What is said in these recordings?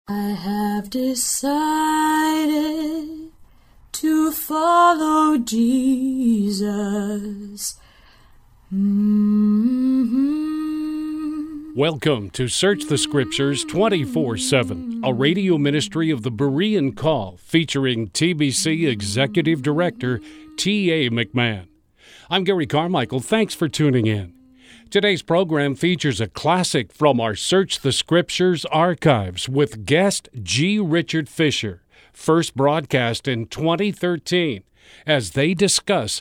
I have decided to follow Jesus. Welcome to Search the Scriptures 24/7, a radio ministry of the Berean Call featuring TBC Executive Director T.A. McMahon. I'm Gary Carmichael. Thanks for tuning in. Today's program features a classic from our Search the Scriptures archives with guest G. Richard Fisher, first broadcast in 2013, as they discuss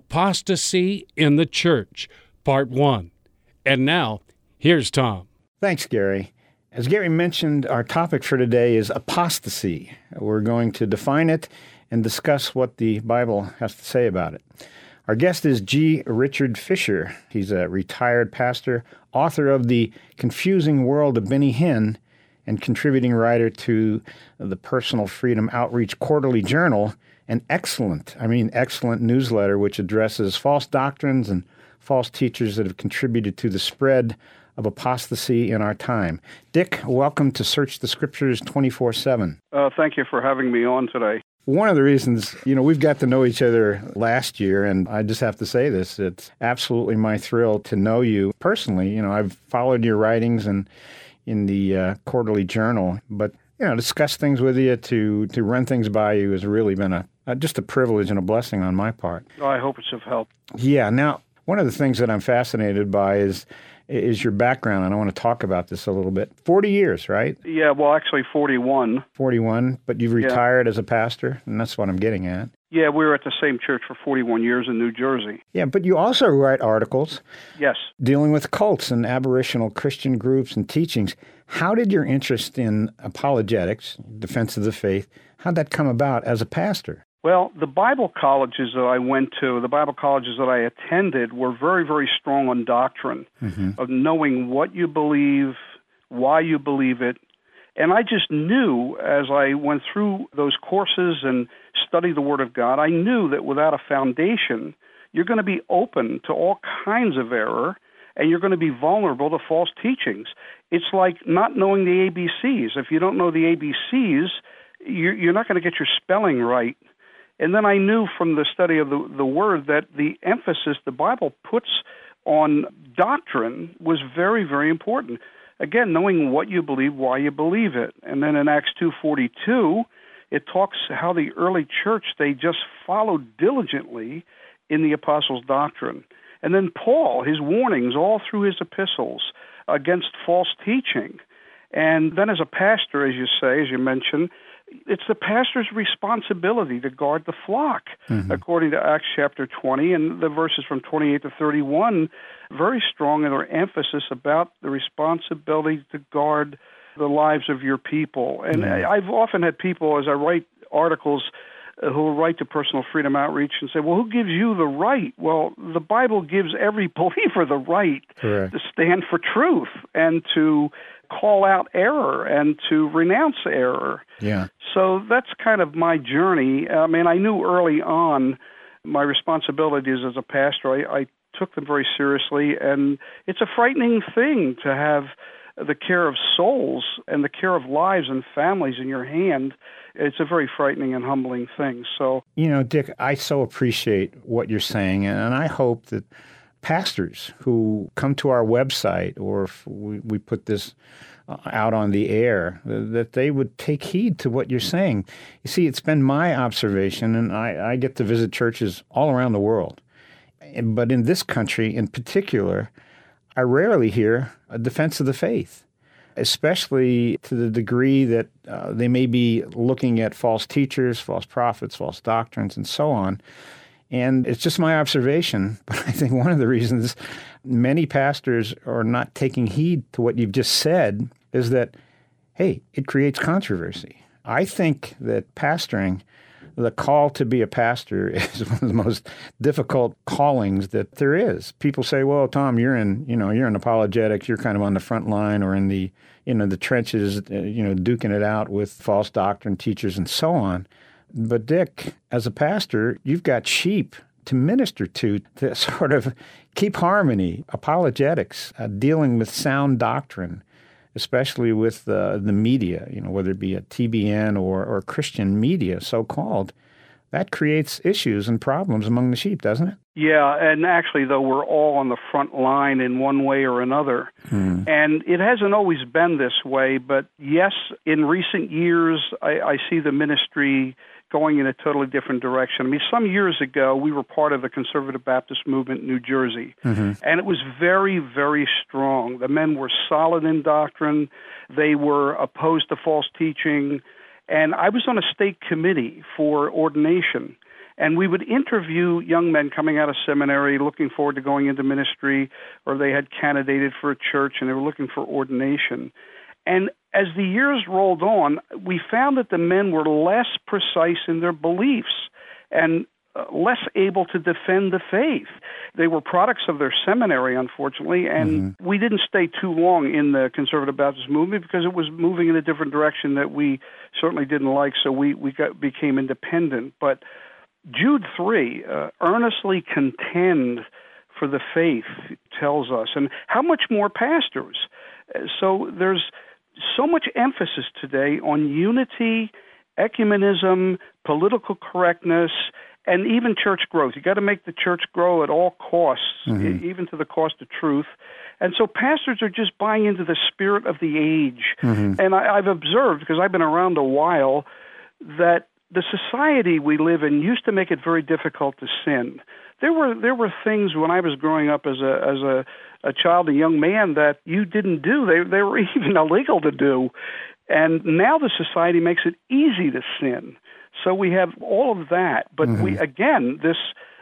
apostasy in the church, Part 1. And now, here's Tom. Thanks, Gary. As Gary mentioned, our topic for today is apostasy. We're going to define it and discuss what the Bible has to say about it. Our guest is G. Richard Fisher. He's a retired pastor, author of The Confusing World of Benny Hinn, and contributing writer to the Personal Freedom Outreach Quarterly Journal, an excellent newsletter which addresses false doctrines and false teachers that have contributed to the spread of apostasy in our time. Dick, welcome to Search the Scriptures 24/7. Thank you for having me on today. One of the reasons, we've got to know each other last year, and I just have to say this, it's absolutely my thrill to know you personally. I've followed your writings and in the Quarterly Journal, but, discuss things with you, to run things by you has really been just a privilege and a blessing on my part. I hope it's of help. Yeah. Now, one of the things that I'm fascinated by is your background, and I want to talk about this a little bit. 40 years, right? Yeah, well, actually 41. 41, but you've retired as a pastor, and that's what I'm getting at. Yeah, we were at the same church for 41 years in New Jersey. Yeah, but you also write articles. Yes. Dealing with cults and aboriginal Christian groups and teachings. How did your interest in apologetics, defense of the faith, how'd that come about as a pastor? Well, the Bible colleges that I went to, the Bible colleges that I attended were very, very strong on doctrine, of knowing what you believe, why you believe it. And I just knew as I went through those courses and studied the Word of God, I knew that without a foundation, you're going to be open to all kinds of error, and you're going to be vulnerable to false teachings. It's like not knowing the ABCs. If you don't know the ABCs, you're not going to get your spelling right. And then I knew from the study of the Word that the emphasis the Bible puts on doctrine was very, very important. Again, knowing what you believe, why you believe it. And then in Acts 2:42, it talks how the early church, they just followed diligently in the apostles' doctrine. And then Paul, his warnings all through his epistles against false teaching. And then as a pastor, as you say, as you mentioned, it's the pastor's responsibility to guard the flock, according to Acts chapter 20, and the verses from 28 to 31, very strong in their emphasis about the responsibility to guard the lives of your people. And I've often had people, as I write articles, who will write to Personal Freedom Outreach and say, well, who gives you the right? Well, the Bible gives every believer the right to stand for truth and to call out error and to renounce error. Yeah. So that's kind of my journey. I mean, I knew early on my responsibilities as a pastor. I took them very seriously, and it's a frightening thing to have the care of souls and the care of lives and families in your hand. It's a very frightening and humbling thing. So, Dick, I so appreciate what you're saying, and I hope that pastors who come to our website, or if we put this out on the air, that they would take heed to what you're saying. You see, it's been my observation, and I get to visit churches all around the world. But in this country in particular, I rarely hear a defense of the faith, especially to the degree that they may be looking at false teachers, false prophets, false doctrines, and so on. And it's just my observation, but I think one of the reasons many pastors are not taking heed to what you've just said is that, hey, it creates controversy. I think that pastoring, the call to be a pastor, is one of the most difficult callings that there is. People say, well, Tom, you're in apologetics, you're kind of on the front line or in the trenches, duking it out with false doctrine teachers and so on. But Dick, as a pastor, you've got sheep to minister to sort of keep harmony, apologetics, dealing with sound doctrine. especially with the media, whether it be a TBN or Christian media, so-called, that creates issues and problems among the sheep, doesn't it? Yeah, and actually, though, we're all on the front line in one way or another. And it hasn't always been this way, but yes, in recent years, I see the ministry going in a totally different direction. I mean, some years ago, we were part of the Conservative Baptist movement in New Jersey, and it was very, very strong. The men were solid in doctrine. They were opposed to false teaching. And I was on a state committee for ordination, and we would interview young men coming out of seminary looking forward to going into ministry, or they had candidated for a church and they were looking for ordination. And as the years rolled on, we found that the men were less precise in their beliefs and less able to defend the faith. They were products of their seminary, unfortunately, and we didn't stay too long in the Conservative Baptist movement because it was moving in a different direction that we certainly didn't like, so we became independent. But Jude 3, earnestly contend for the faith, tells us, and how much more pastors? So there's so much emphasis today on unity, ecumenism, political correctness, and even church growth. You got to make the church grow at all costs, even to the cost of truth. And so pastors are just buying into the spirit of the age. And I've observed, because I've been around a while, that the society we live in used to make it very difficult to sin. There were things when I was growing up as a child, a young man, that you didn't do. They were even illegal to do. And now the society makes it easy to sin. So we have all of that. But we, again, this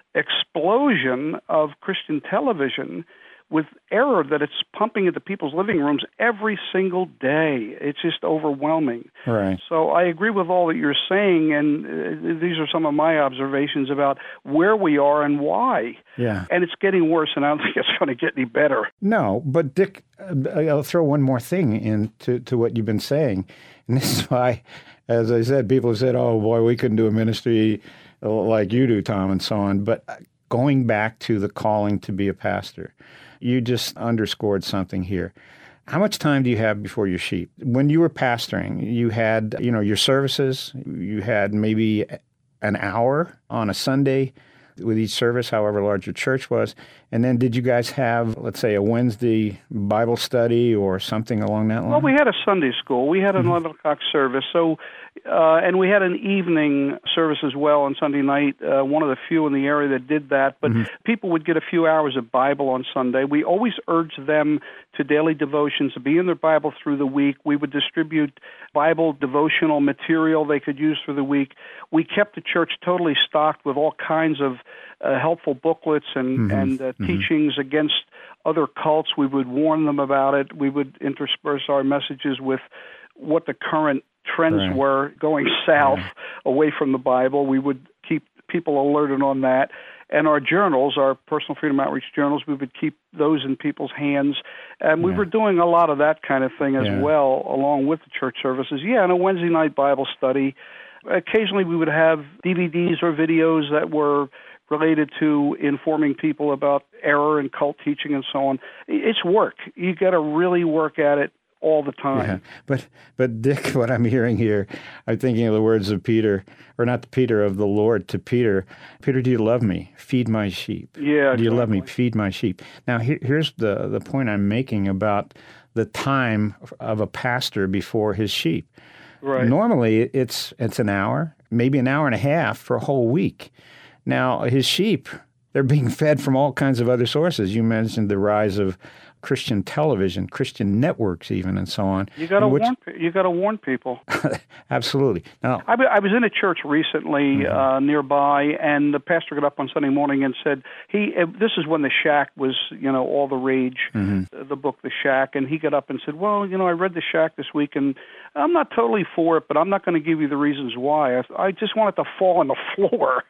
explosion of Christian television with error that it's pumping into people's living rooms every single day. It's just overwhelming. Right. So I agree with all that you're saying, and these are some of my observations about where we are and why. Yeah. And it's getting worse, and I don't think it's going to get any better. No, but Dick, I'll throw one more thing into what you've been saying. And this is why, as I said, people have said, oh, boy, we couldn't do a ministry like you do, Tom, and so on. But going back to the calling to be a pastor, you just underscored something here. How much time do you have before your sheep? When you were pastoring, you had, your services, you had maybe an hour on a Sunday with each service, however large your church was. And then did you guys have, let's say, a Wednesday Bible study or something along that line? Well, we had a Sunday school. We had an 11 o'clock service. So, and we had an evening service as well on Sunday night, one of the few in the area that did that. But people would get a few hours of Bible on Sunday. We always urged them to daily devotions, to be in their Bible through the week. We would distribute Bible devotional material they could use for the week. We kept the church totally stocked with all kinds of helpful booklets and teachings against other cults. We would warn them about it. We would intersperse our messages with what the current trends were going south away from the Bible. We would keep people alerted on that. And our journals, our Personal Freedom Outreach journals, we would keep those in people's hands. And we were doing a lot of that kind of thing as well, along with the church services. Yeah, and a Wednesday night Bible study. Occasionally we would have DVDs or videos that were related to informing people about error and cult teaching and so on. It's work. You got to really work at it all the time. Yeah. But Dick, what I'm hearing here, I'm thinking of the words of Peter, or not Peter, of the Lord to Peter. Peter, do you love me? Feed my sheep. Yeah, do you love me? Feed my sheep. Now, here's the point I'm making about the time of a pastor before his sheep. Right. Normally, it's an hour, maybe an hour and a half for a whole week. Now, his sheep, they're being fed from all kinds of other sources. You mentioned the rise of Christian television, Christian networks even, and so on. You got to warn people. Absolutely. Now, I was in a church recently nearby, and the pastor got up on Sunday morning and said, this is when The Shack was, all the rage, the book The Shack, and he got up and said, well, I read The Shack this week, and I'm not totally for it, but I'm not going to give you the reasons why. I just want it to fall on the floor,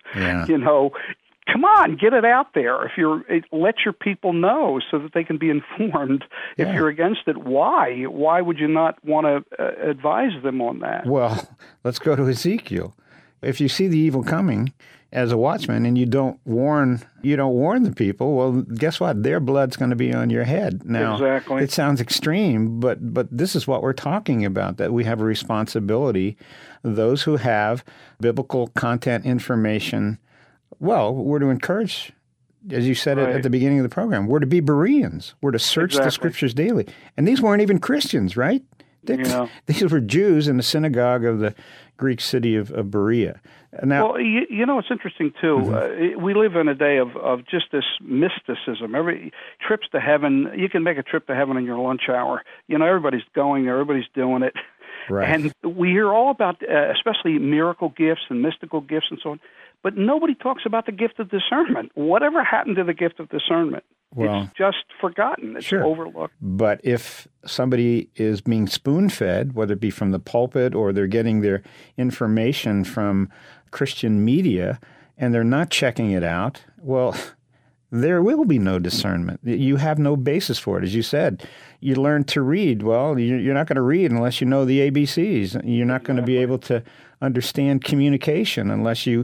Come on, get it out there. Let your people know so that they can be informed. If you're against it, why? Why would you not want to advise them on that? Well, let's go to Ezekiel. If you see the evil coming, as a watchman and you don't warn the people, well, guess what? Their blood's going to be on your head. Now, exactly. It sounds extreme, but this is what we're talking about, that we have a responsibility. Those who have biblical content information, well, we're to encourage, as you said at the beginning of the program, we're to be Bereans. We're to search the Scriptures daily. And these weren't even Christians, right? These were Jews in the synagogue of the Greek city of Berea. Now, well, it's interesting, too. Mm-hmm. We live in a day of just this mysticism. Every trips to heaven, you can make a trip to heaven in your lunch hour. Everybody's going, everybody's doing it. Right. And we hear all about, especially miracle gifts and mystical gifts and so on. But nobody talks about the gift of discernment. Whatever happened to the gift of discernment? Well, it's just forgotten. It's overlooked. But if somebody is being spoon-fed, whether it be from the pulpit or they're getting their information from Christian media, and they're not checking it out, well, there will be no discernment. You have no basis for it. As you said, you learn to read. Well, you're not going to read unless you know the ABCs. You're not going to be able to understand communication unless you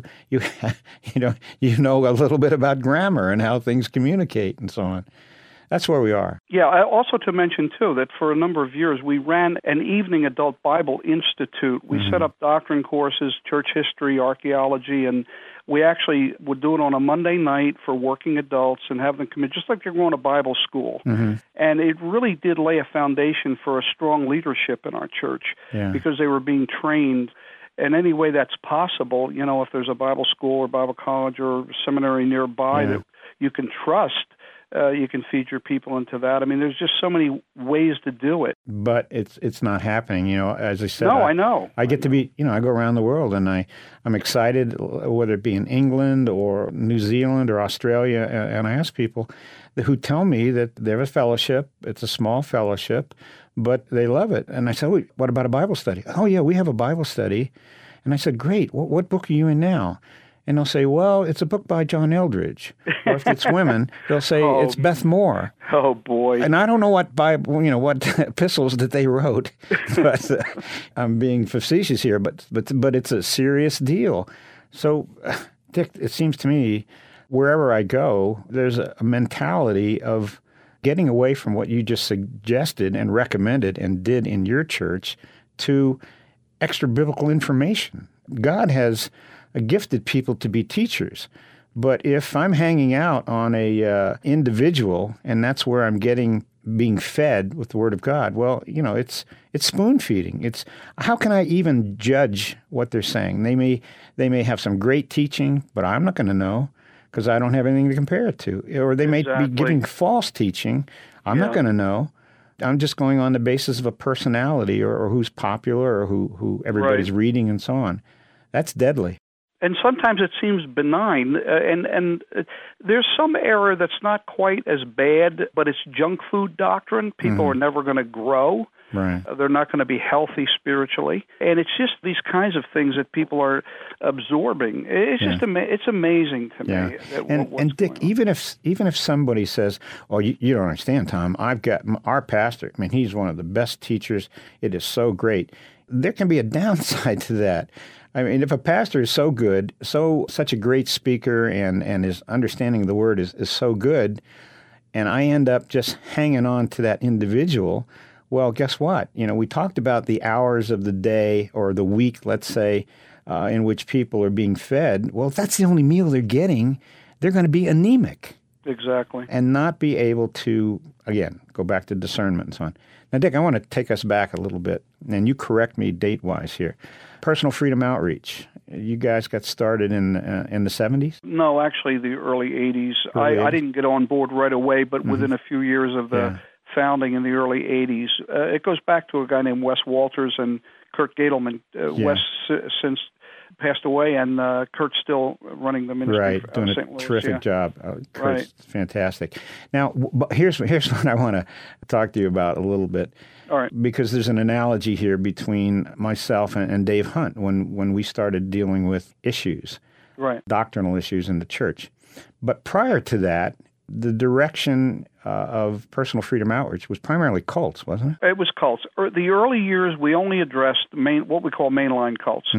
know a little bit about grammar and how things communicate and so on. That's where we are. Yeah, also to mention, too, that for a number of years we ran an evening adult Bible institute. We set up doctrine courses, church history, archaeology, and we actually would do it on a Monday night for working adults and have them come in, just like you're going to Bible school. Mm-hmm. And it really did lay a foundation for a strong leadership in our church because they were being trained in any way that's possible. If there's a Bible school or Bible college or seminary nearby that you can trust, you can feed your people into that. I mean, there's just so many ways to do it. But it's not happening. As I said. No, I know. I get to be, I go around the world and I'm excited, whether it be in England or New Zealand or Australia, and I ask people who tell me that they have a fellowship. It's a small fellowship, but they love it. And I said, well, what about a Bible study? Oh, yeah, we have a Bible study. And I said, great. What book are you in now? And they'll say, well, it's a book by John Eldridge. Or if it's women, they'll say it's Beth Moore. Oh, boy. And I don't know what Bible, what epistles that they wrote. But I'm being facetious here, but it's a serious deal. So, Dick, it seems to me, wherever I go, there's a mentality of getting away from what you just suggested and recommended and did in your church to extra biblical information. God has gifted people to be teachers. But if I'm hanging out on a individual and that's where I'm being fed with the Word of God, well, it's spoon feeding. It's how can I even judge what they're saying? They may have some great teaching, but I'm not going to know because I don't have anything to compare it to. Or they may be giving false teaching. I'm not going to know. I'm just going on the basis of a personality or who's popular or who everybody's reading and so on. That's deadly. And sometimes it seems benign, and there's some error that's not quite as bad, but it's junk food doctrine. People are never going to grow. Right. They're not going to be healthy spiritually. And it's just these kinds of things that people are absorbing. It's just it's amazing to me. And Dick, even if somebody says, oh, you don't understand, Tom, I've got our pastor, I mean, he's one of the best teachers. It is so great. There can be a downside to that. I mean, if a pastor is so good, such a great speaker, and his understanding of the Word is so good, and I end up just hanging on to that individual, well, guess what? We talked about the hours of the day or the week, let's say, in which people are being fed. Well, if that's the only meal they're getting, they're going to be anemic. Exactly. And not be able to, again, go back to discernment and so on. Now, Dick, I want to take us back a little bit, and you correct me date-wise here. Personal Freedom Outreach. You guys got started in the 70s? No, actually the early 80s. I didn't get on board right away, but within a few years of the founding in the early 80s. It goes back to a guy named Wes Walters and Kurt Gadelman. Wes since passed away, and Kurt's still running the ministry. Right, doing St. a Louis, terrific job. Kurt's fantastic. Now, here's what I want to talk to you about a little bit. All right. Because there's an analogy here between myself and Dave Hunt when we started dealing with issues, doctrinal issues in the church. But prior to that, the direction of Personal Freedom Outreach was primarily cults, wasn't it? It was cults. The early years, we only addressed what we call mainline cults. Mm-hmm.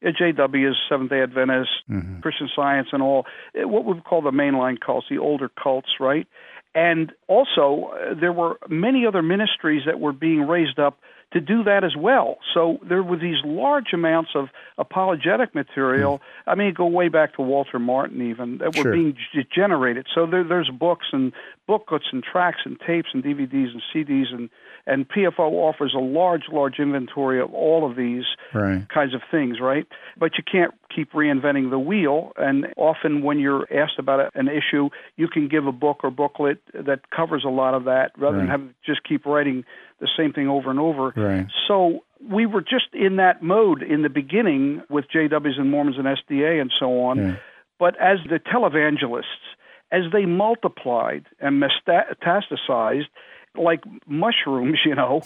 JW is Seventh-day Adventist, Christian Science, and all, what we call the mainline cults, the older cults, right? And also, there were many other ministries that were being raised up to do that as well. So there were these large amounts of apologetic material. I mean, go way back to Walter Martin even, that were being generated. So there's books and booklets and tracts and tapes and DVDs and CDs, and PFO offers a large inventory of all of these kinds of things, right? But you can't keep reinventing the wheel, and often when you're asked about an issue, you can give a book or booklet that covers a lot of that rather than have just keep writing the same thing over and over. Right. So we were just in that mode in the beginning with JWs and Mormons and SDA and so on. Yeah. But as the televangelists, as they multiplied and metastasized like mushrooms,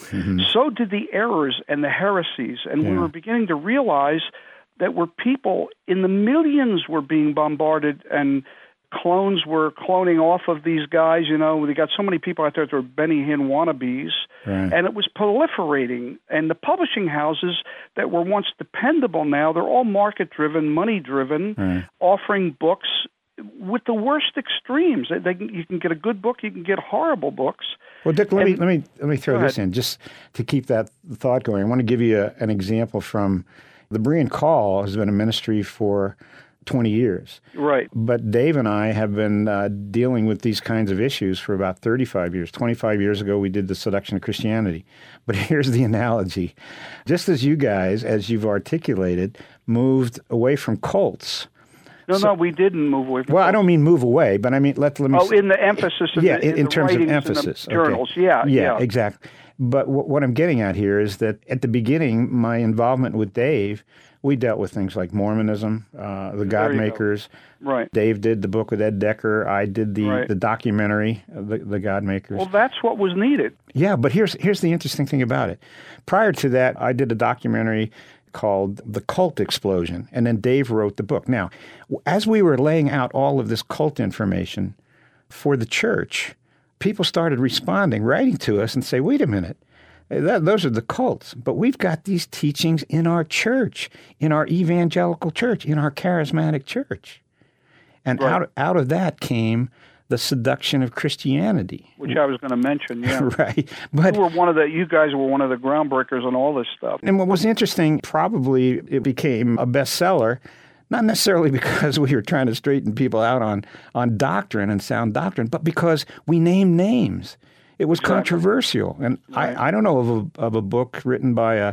so did the errors and the heresies. And we were beginning to realize that were people in the millions were being bombarded, and clones were cloning off of these guys. They got so many people out there that were Benny Hinn wannabes, and it was proliferating. And the publishing houses that were once dependable now, they're all market-driven, money-driven, offering books with the worst extremes. You can get a good book, you can get horrible books. Well, Dick, let me throw this in just to keep that thought going. I want to give you an example from the Berean Call. Has been a ministry for 20 years. Right. But Dave and I have been dealing with these kinds of issues for about 35 years. 25 years ago, we did the Seduction of Christianity. But here's the analogy. Just as you guys, as you've articulated, moved away from cults. No, we didn't move away from cults. I don't mean move away, but I mean, let me... in the emphasis of in terms of emphasis. Journals, okay. Yeah, exactly. But what I'm getting at here is that at the beginning, my involvement with Dave, we dealt with things like Mormonism, the God Makers. Right. Dave did the book with Ed Decker. I did the documentary, the God Makers. Well, that's what was needed. Yeah, but here's the interesting thing about it. Prior to that, I did a documentary called The Cult Explosion, and then Dave wrote the book. Now, as we were laying out all of this cult information for the church, people started responding, writing to us and say, wait a minute, those are the cults, but we've got these teachings in our church, in our evangelical church, in our charismatic church. And out of that came the seduction of Christianity, which I was going to mention. Yeah, right. But you guys were one of the groundbreakers on all this stuff. And what was interesting, probably it became a bestseller, not necessarily because we were trying to straighten people out on doctrine and sound doctrine, but because we named names. It was controversial. And I don't know of a book written by a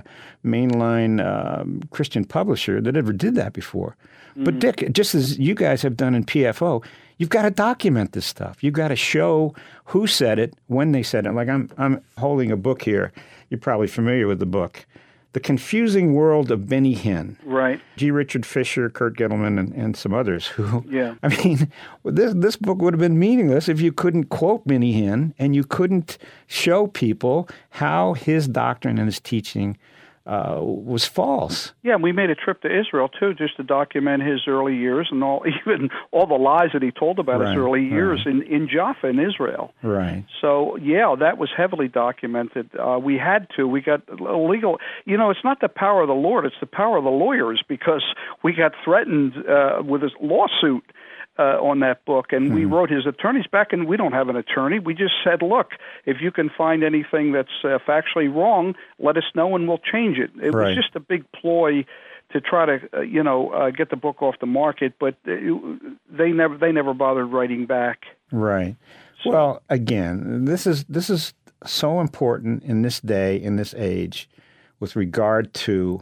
mainline Christian publisher that ever did that before. But Dick, just as you guys have done in PFO, you've got to document this stuff. You've got to show who said it, when they said it. Like I'm holding a book here. You're probably familiar with the book. The Confusing World of Benny Hinn. Right. G. Richard Fisher, Kurt Gettleman, and some others who, I mean, this book would have been meaningless if you couldn't quote Benny Hinn and you couldn't show people how his doctrine and his teaching was false. Yeah, we made a trip to Israel, too, just to document his early years and all the lies that he told about his early years in Jaffa in Israel. Right. So, yeah, that was heavily documented. We had to. We got illegal. It's not the power of the Lord, it's the power of the lawyers, because we got threatened with a lawsuit on that book, and we wrote his attorneys back, and we don't have an attorney. We just said, look, if you can find anything that's factually wrong, let us know and we'll change it. It was just a big ploy to try to, get the book off the market, but they never bothered writing back. Right. So, well, again, this is so important in this day, in this age, with regard to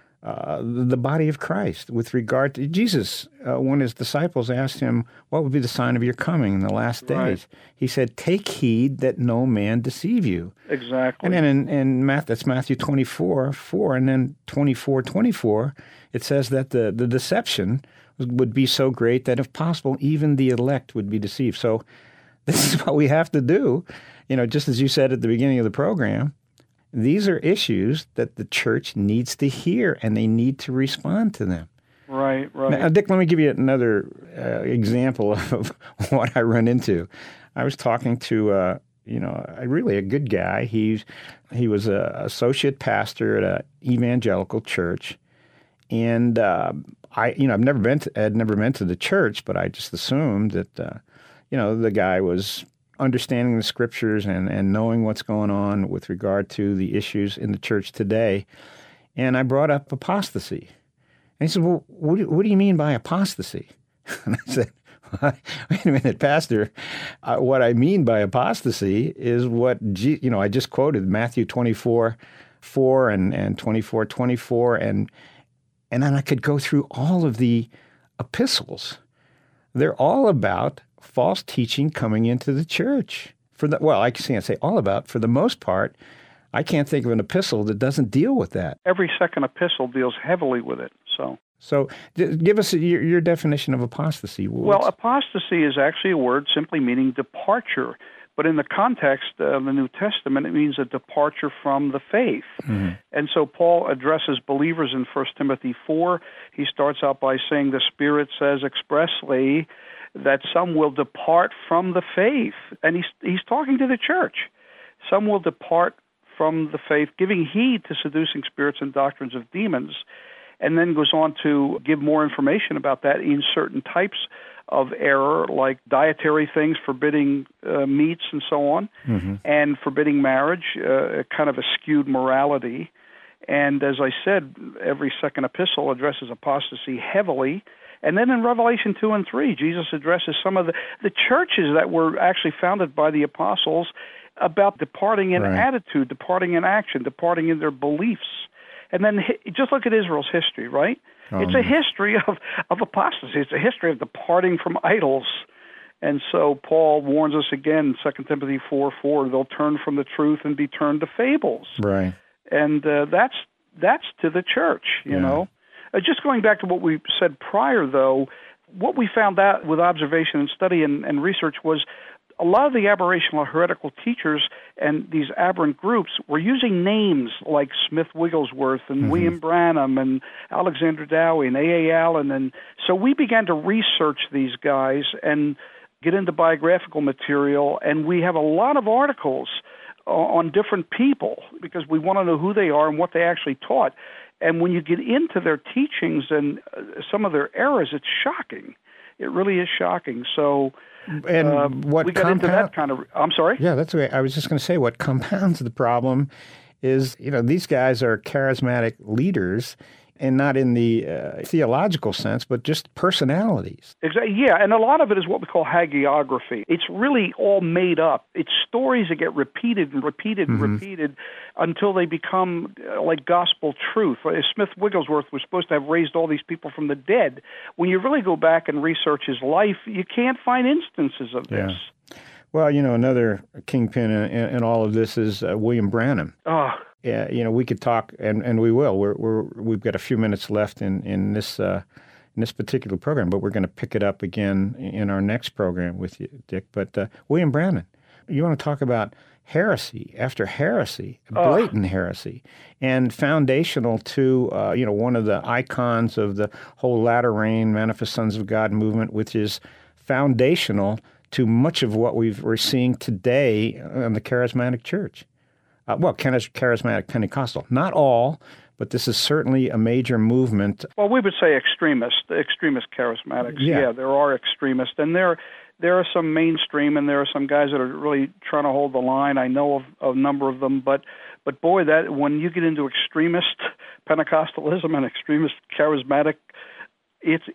the body of Christ, with regard to Jesus. When his disciples asked him, what would be the sign of your coming in the last days? He said, take heed that no man deceive you. Exactly. And then in that's Matthew 24:4, and then 24:24, it says that the deception would be so great that if possible, even the elect would be deceived. So this is what we have to do. Just as you said at the beginning of the program, these are issues that the church needs to hear, and they need to respond to them. Right. Now, Dick, let me give you another example of what I run into. I was talking to, really a good guy. He was an associate pastor at an evangelical church, And I've never been to the church, but I just assumed that, the guy was understanding the scriptures and knowing what's going on with regard to the issues in the church today. And I brought up apostasy. And he said, well, what do you mean by apostasy? And I said, wait a minute, Pastor. What I mean by apostasy is what, I just quoted Matthew 24:4 and 24:24, and then I could go through all of the epistles. They're all about false teaching coming into the church. I can't say all about. For the most part, I can't think of an epistle that doesn't deal with that. Every second epistle deals heavily with it. So give us your definition of apostasy. Well, apostasy is actually a word simply meaning departure. But in the context of the New Testament, it means a departure from the faith. Mm-hmm. And so Paul addresses believers in 1 Timothy 4. He starts out by saying the Spirit says expressly that some will depart from the faith. And he's talking to the church. Some will depart from the faith, giving heed to seducing spirits and doctrines of demons, and then goes on to give more information about that in certain types of error, like dietary things, forbidding meats and so on, mm-hmm. and forbidding marriage, kind of a skewed morality. And as I said, every second epistle addresses apostasy heavily. And then in Revelation 2 and 3, Jesus addresses some of the churches that were actually founded by the apostles about departing in attitude, departing in action, departing in their beliefs. And then just look at Israel's history, right? It's a history of apostasy. It's a history of departing from idols. And so Paul warns us again, 2 Timothy 4:4, they'll turn from the truth and be turned to fables. Right. And that's to the church, you know. Just going back to what we said prior, though, what we found out with observation and study and research was a lot of the aberrational heretical teachers and these aberrant groups were using names like Smith Wigglesworth and mm-hmm. William Branham and Alexander Dowie and A.A. Allen. And so we began to research these guys and get into biographical material, and we have a lot of articles on different people because we want to know who they are and what they actually taught. And when you get into their teachings and some of their errors, it's shocking. It really is shocking. So what we got into that kind of... I'm sorry? Yeah, that's okay. I was just going to say what compounds the problem is, these guys are charismatic leaders, and not in the theological sense, but just personalities. Exactly. Yeah, and a lot of it is what we call hagiography. It's really all made up. It's stories that get repeated and repeated and mm-hmm. repeated until they become like gospel truth. Smith Wigglesworth was supposed to have raised all these people from the dead. When you really go back and research his life, you can't find instances of this. Yeah. Well, another kingpin in all of this is William Branham. Oh. Yeah, we could talk, and we will. We've got a few minutes left in this particular program, but we're going to pick it up again in our next program with you, Dick. But William Branham, you want to talk about heresy after heresy, blatant heresy, and foundational to one of the icons of the whole latter rain Manifest Sons of God movement, which is foundational to much of what we're seeing today in the charismatic church. Charismatic Pentecostal. Not all, but this is certainly a major movement. Well, we would say extremist charismatics. Yeah, there are extremists, and there are some mainstream, and there are some guys that are really trying to hold the line. I know of a number of them, but boy, that when you get into extremist Pentecostalism and extremist charismatic, it's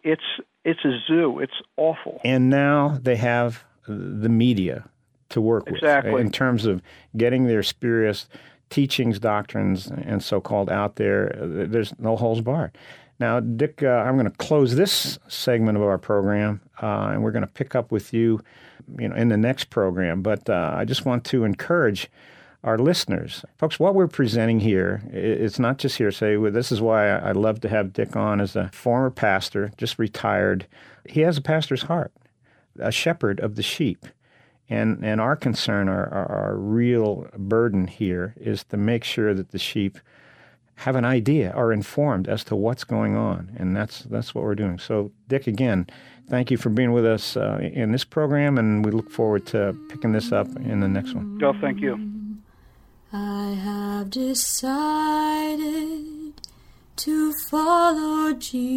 a zoo. It's awful. And now they have the media to work with in terms of getting their spurious teachings, doctrines, and so-called out there. There's no holes barred. Now, Dick, I'm going to close this segment of our program, and we're going to pick up with you, in the next program. But I just want to encourage our listeners. Folks, what we're presenting here, it's not just hearsay. This is why I love to have Dick on as a former pastor, just retired. He has a pastor's heart, a shepherd of the sheep. And our concern, our real burden here is to make sure that the sheep have an idea, are informed as to what's going on. And that's what we're doing. So, Dick, again, thank you for being with us in this program, and we look forward to picking this up in the next one. Oh, thank you. I have decided to follow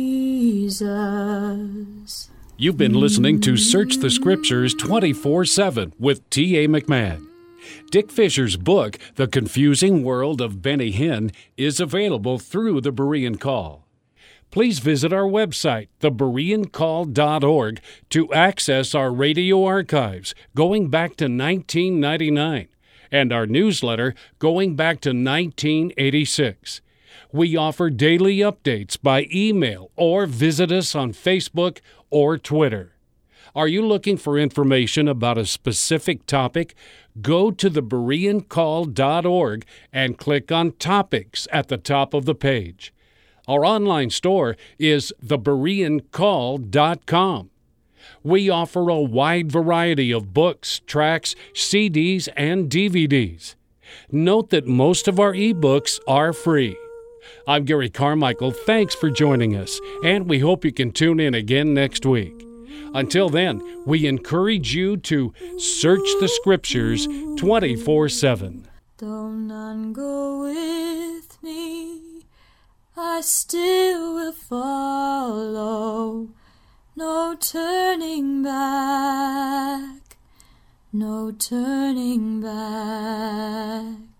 Jesus. You've been listening to Search the Scriptures 24/7 with T.A. McMahon. Dick Fisher's book, The Confusing World of Benny Hinn, is available through the Berean Call. Please visit our website, thebereancall.org, to access our radio archives going back to 1999 and our newsletter going back to 1986. We offer daily updates by email or visit us on Facebook or Twitter. Are you looking for information about a specific topic? Go to thebereancall.org and click on Topics at the top of the page. Our online store is thebereancall.com. We offer a wide variety of books, tracts, CDs, and DVDs. Note that most of our ebooks are free. I'm Gary Carmichael. Thanks for joining us, and we hope you can tune in again next week. Until then, we encourage you to search the Scriptures 24/7. Though none go with me, I still will follow. No turning back, no turning back.